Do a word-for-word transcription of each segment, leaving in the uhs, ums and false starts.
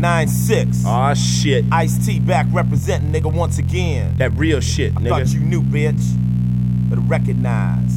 nine six. Aw, shit. Ice-T back representing, nigga, once again. That real shit, I nigga. thought you knew, bitch. Better recognize.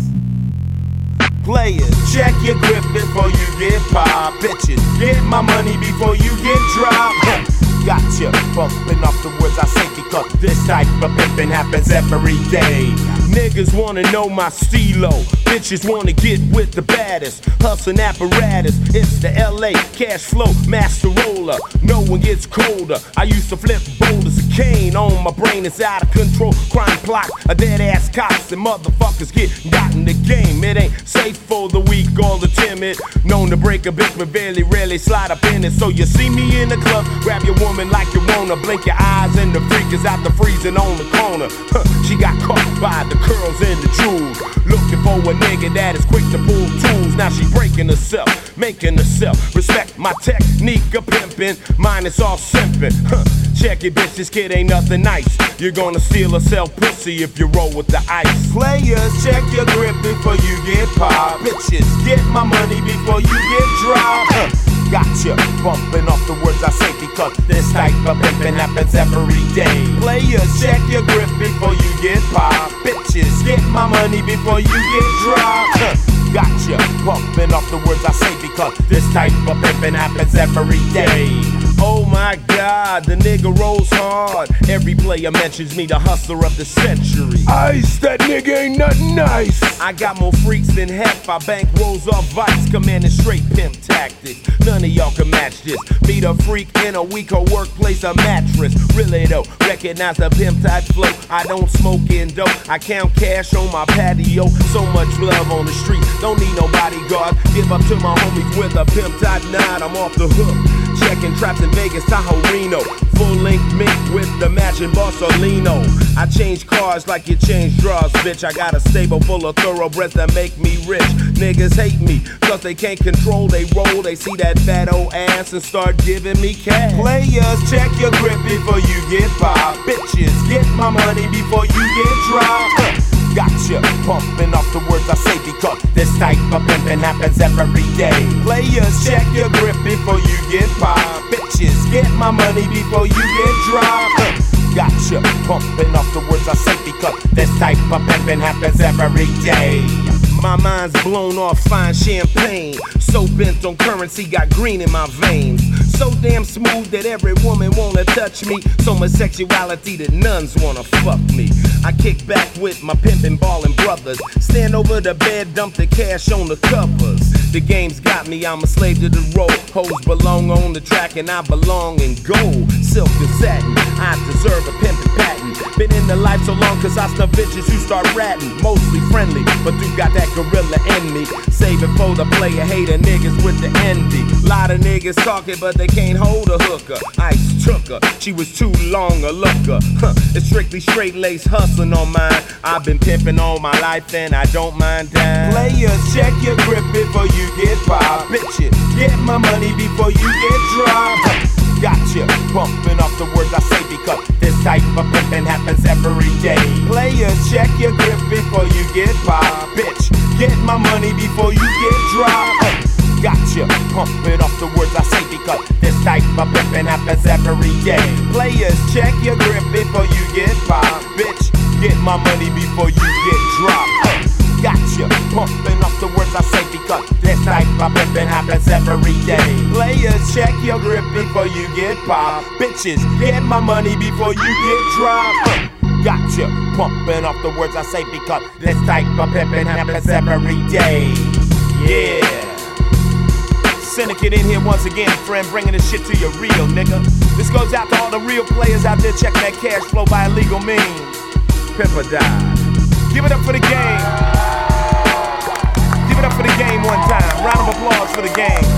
Players, check your grip before you get popped. Bitches, get my money before you get dropped. Gotcha, bumping off the words I say because this type of pimping happens every day. Niggas wanna know my stilo. Bitches wanna get with the baddest. Hustling apparatus. It's the L A cash flow master roller. No one gets colder. I used to flip boulders. A cane on my brain is out of control. Crime plot, a dead ass cops and motherfuckers get got in the game. It ain't safe for the weak or the timid. Known to break a bitch but barely, rarely slide up in it. So you see me in the club, grab your woman like you wanna. Blink your eyes and the freak is out the freezing on the corner. Huh, she got caught by the curls and the jewels. Looking for a nigga that is quick to pull tools. Now she breaking herself, making herself. Respect my technique of pimping. Mine is all simping. Huh, check it, bitch, this kid ain't nothing nice. You're gonna steal or sell pussy if you roll with the ice. Players, check your grip before you get popped. Bitches, get my money before you get dropped. Huh. Gotcha, bumping off the words I say because this type of pimping happens every day. Players, check your grip before you get popped. Bitches, get my money before you get dropped. Huh. Gotcha, bumping off the words I say because this type of pimping happens every day. Oh my God, the nigga rolls hard. Every player mentions me, the hustler of the century. Ice, that nigga ain't nothing nice. I got more freaks than half. I bank rolls off vice, commanding straight pimp tactics. None of y'all can match this. Meet a freak in a weaker workplace, a mattress. Really though, recognize the pimp type flow. I don't smoke in dope. I count cash on my patio. So much love on the street. Don't need no bodyguard. Give up to my homies with a pimp type nine. I'm off the hook. Checking traps in Vegas, Tahoe, Reno. Full length mink with the matching Borsalino. I change cars like you change drawers, bitch. I got a stable full of thoroughbreds that make me rich. Niggas hate me, cause they can't control they roll. They see that fat old ass and start giving me cash. Players, check your grip before you get popped. Bitches, get my money before you get dropped. Gotcha, pumping off the words I say because this type of pimping happens every day. Players, check your grip before you get popped. Bitches, get my money before you get dropped. Gotcha, pumping off the words I say because this type of pimping happens every day. My mind's blown off fine champagne. So bent on currency, got green in my veins. So damn smooth that every woman wanna touch me. So much sexuality that nuns wanna fuck me. I kick back with my pimpin' ballin' brothers. Stand over the bed, dump the cash on the covers. The game's got me, I'm a slave to the road. Hoes belong on the track and I belong in gold. Silk and satin, I deserve a pimpin' patent. Been in the life so long cause I snuff bitches who start ratting. Mostly friendly, but you got that gorilla in me. Save it for the player hater niggas with the envy. Lot of niggas talking but they can't hold a hooker. Ice took her, she was too long a looker. Huh, it's strictly straight lace hustling on mine. I've been pimping all my life and I don't mind dying. Players, check your grip before you get popped. Bitches, get my money before you get dropped. Gotcha, bumping off the words I say because this type of pimping happens every day. Players, check your grip before you get popped. Bitch, get my money before you get dropped. Gotcha, pumping off the words I say because this type of pimping happens every day. Players, check your grip before you get popped. Bitch, get my money before you get dropped. Gotcha, pumping off the words I say because this type of pimping happens every day. Players, check your grip before you get popped. Bitches, get my money before you get dropped. Gotcha, pumping off the words I say because this type of pimping happens every day. Yeah. Syndicate in here once again, friend, bringing this shit to you real, nigga. This goes out to all the real players out there checking that cash flow by illegal means. Pimp or die. Give it up for the game. Give it up for the game one time. Round of applause for the game.